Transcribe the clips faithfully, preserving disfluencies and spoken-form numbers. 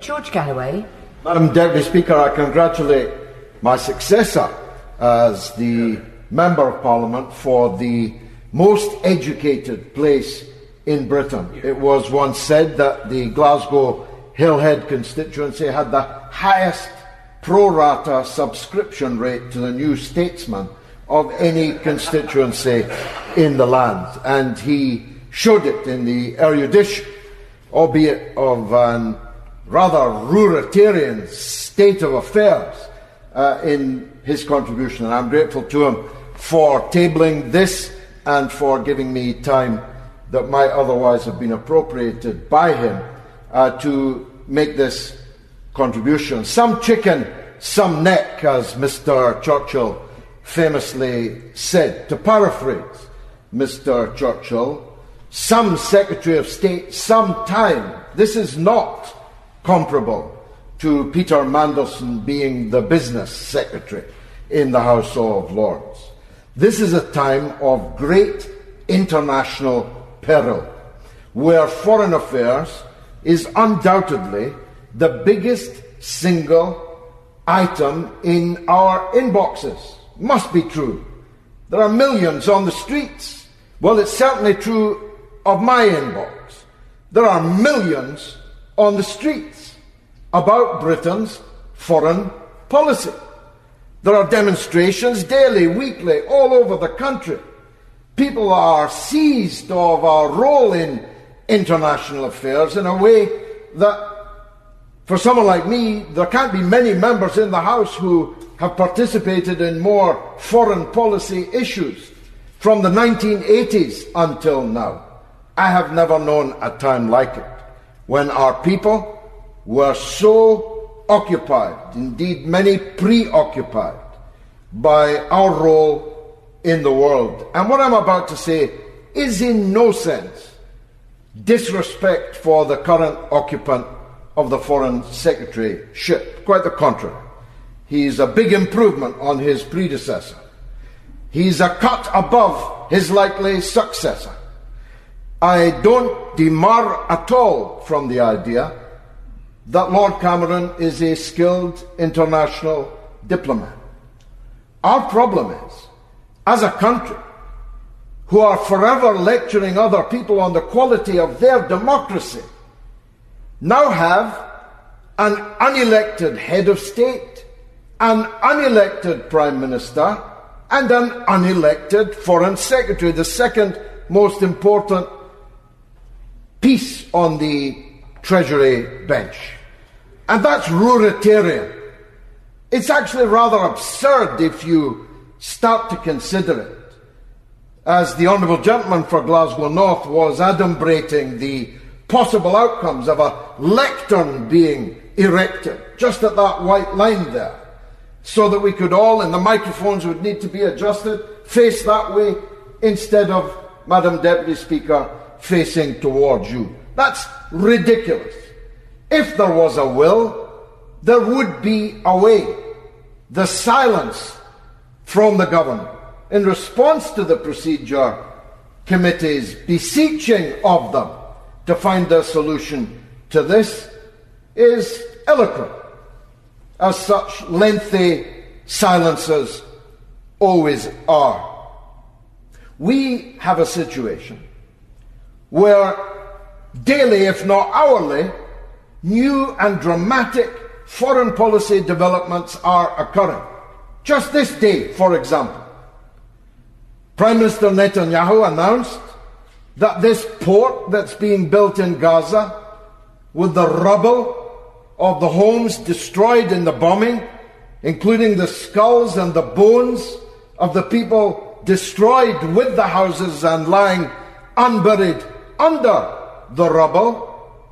George Galloway. Madam Deputy Speaker, I congratulate my successor as the Member of Parliament for the most educated place in Britain. It was once said that the Glasgow Hillhead constituency had the highest pro rata subscription rate to the New Statesman of any constituency in the land, and he showed it in the erudition, albeit of an rather ruritarian state of affairs uh, in his contribution, and I'm grateful to him for tabling this and for giving me time that might otherwise have been appropriated by him uh, to make this contribution. Some chicken, some neck, as Mister Churchill famously said. To paraphrase Mister Churchill, some Secretary of State, some time. This is not comparable to Peter Mandelson being the business secretary in the House of Lords. This is a time of great international peril, where foreign affairs is undoubtedly the biggest single item in our inboxes. Must be true. There are millions on the streets. Well, it's certainly true of my inbox. There are millions on the streets about Britain's foreign policy. There are demonstrations daily, weekly, all over the country. People are seized of our role in international affairs in a way that, for someone like me, there can't be many members in the House who have participated in more foreign policy issues from the nineteen eighties until now. I have never known a time like it, when our people were so occupied, indeed many preoccupied, by our role in the world. And what I'm about to say is in no sense disrespect for the current occupant of the Foreign Secretaryship. Quite the contrary. He's a big improvement on his predecessor. He's a cut above his likely successor. I don't demur at all from the idea that Lord Cameron is a skilled international diplomat. Our problem is, as a country, who are forever lecturing other people on the quality of their democracy, now have an unelected head of state, an unelected prime minister, and an unelected foreign secretary, the second most important piece on the Treasury bench. And that's ruritarian. It's actually rather absurd if you start to consider it. As the Honourable Gentleman for Glasgow North was adumbrating the possible outcomes of a lectern being erected just at that white line there, so that we could all, and the microphones would need to be adjusted, face that way instead of, Madam Deputy Speaker, facing towards you. That's ridiculous. If there was a will, there would be a way. The silence from the government in response to the procedure committee's beseeching of them to find a solution to this is eloquent, as such lengthy silences always are. We have a situation where daily, if not hourly, new and dramatic foreign policy developments are occurring. Just this day, for example, Prime Minister Netanyahu announced that this port that's being built in Gaza, with the rubble of the homes destroyed in the bombing, including the skulls and the bones of the people destroyed with the houses and lying unburied under the rubble,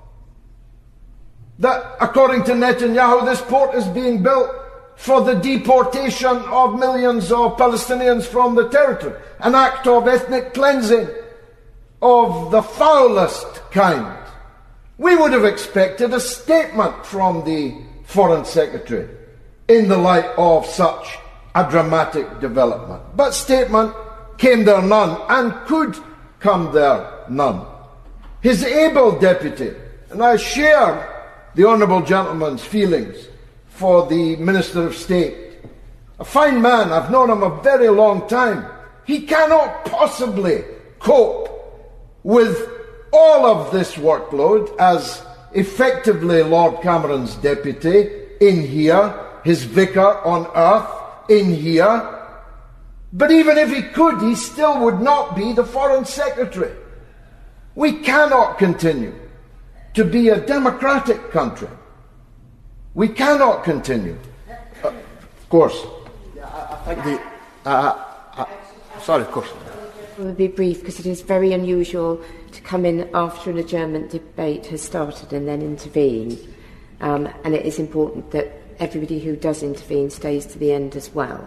that according to Netanyahu, this port is being built for the deportation of millions of Palestinians from the territory, an act of ethnic cleansing of the foulest kind. We would have expected a statement from the Foreign Secretary in the light of such a dramatic development. But statement came there none, and could come there none. His able deputy, and I share the honourable gentleman's feelings for the Minister of State. A fine man, I've known him a very long time. He cannot possibly cope with all of this workload as effectively Lord Cameron's deputy in here, his vicar on earth in here. But even if he could, he still would not be the Foreign Secretary. We cannot continue to be a democratic country. We cannot continue. Uh, of course. Yeah, I, I think the... Uh, uh, sorry, of course. It will be brief because it is very unusual to come in after an adjournment debate has started and then intervene. Um, and it is important that everybody who does intervene stays to the end as well.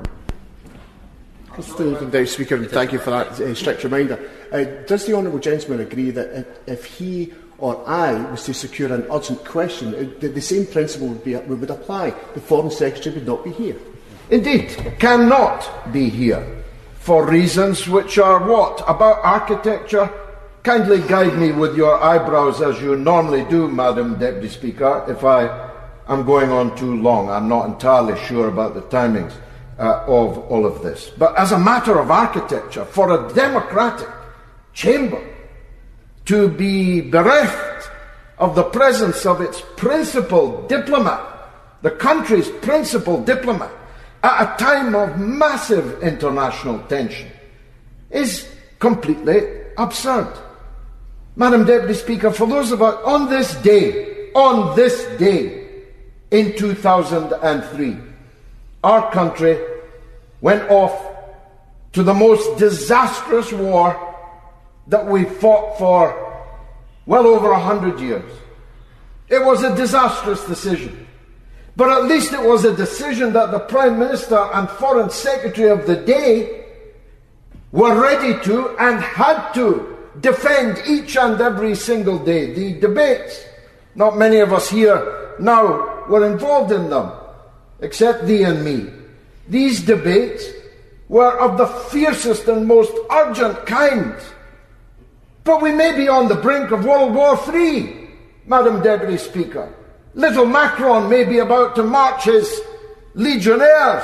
Stephen. Deputy Speaker, thank you for that uh, strict reminder. Uh, does the honourable gentleman agree that if, if he or I was to secure an urgent question, uh, the, the same principle would, be, would apply? The Foreign Secretary would not be here. Indeed, cannot be here for reasons which are what? About architecture? Kindly guide me with your eyebrows as you normally do, Madam Deputy Speaker, if I am going on too long. I'm not entirely sure about the timings uh, of all of this. But as a matter of architecture, for a democratic chamber to be bereft of the presence of its principal diplomat, the country's principal diplomat, at a time of massive international tension, is completely absurd. Madam Deputy Speaker, for those of us on this day, on this day in two thousand three, our country went off to the most disastrous war that we fought for well over a hundred years. It was a disastrous decision. But at least it was a decision that the Prime Minister and Foreign Secretary of the day were ready to and had to defend each and every single day. The debates, not many of us here now were involved in them, except thee and me. These debates were of the fiercest and most urgent kind. But we may be on the brink of World War Three, Madam Deputy Speaker. Little Macron may be about to march his legionnaires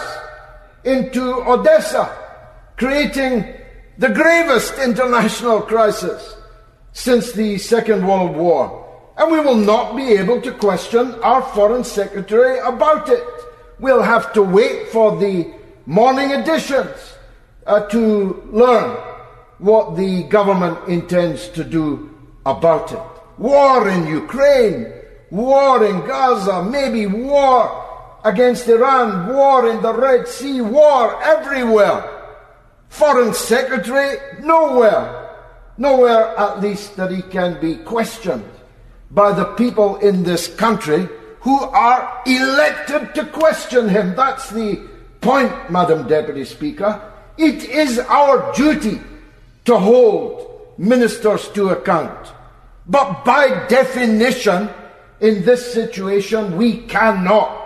into Odessa, creating the gravest international crisis since the Second World War. And we will not be able to question our Foreign Secretary about it. We'll have to wait for the morning editions uh, to learn what the government intends to do about it. War in Ukraine, war in Gaza, maybe war against Iran, war in the Red Sea, war everywhere. Foreign Secretary, nowhere. Nowhere, at least, that he can be questioned by the people in this country who are elected to question him. That's the point, Madam Deputy Speaker. It is our duty to hold ministers to account. But by definition, in this situation, we cannot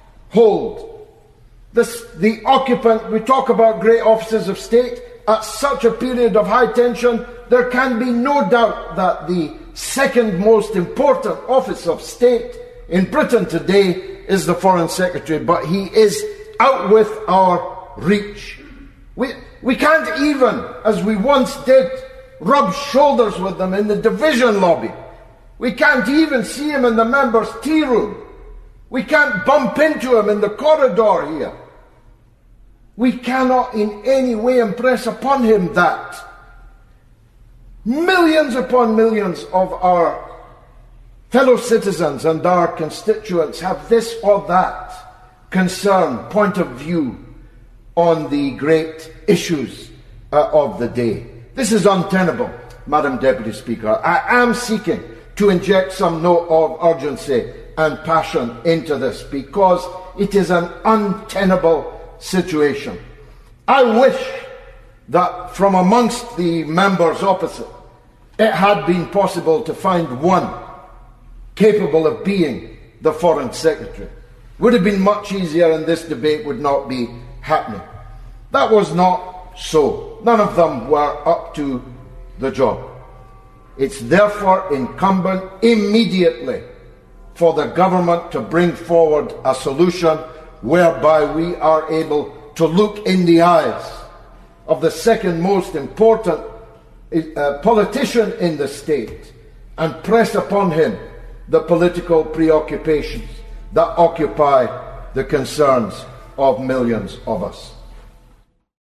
hold this, the occupant. We talk about great offices of state. At such a period of high tension, there can be no doubt that the second most important office of state in Britain today is the Foreign Secretary, but he is out with our reach. We, we can't even, as we once did, rub shoulders with them in the division lobby. We can't even see him in the members' tea room. We can't bump into him in the corridor here. We cannot in any way impress upon him that millions upon millions of our fellow citizens and our constituents have this or that concern, point of view on the great issues uh, of the day. This is untenable, Madam Deputy Speaker. I am seeking to inject some note of urgency and passion into this because it is an untenable situation. I wish that from amongst the members opposite it had been possible to find one capable of being the Foreign Secretary. Would have been much easier and this debate would not be happening. That was not so. None of them were up to the job. It's therefore incumbent immediately for the government to bring forward a solution whereby we are able to look in the eyes of the second most important uh, politician in the state and press upon him the political preoccupations that occupy the concerns of millions of us.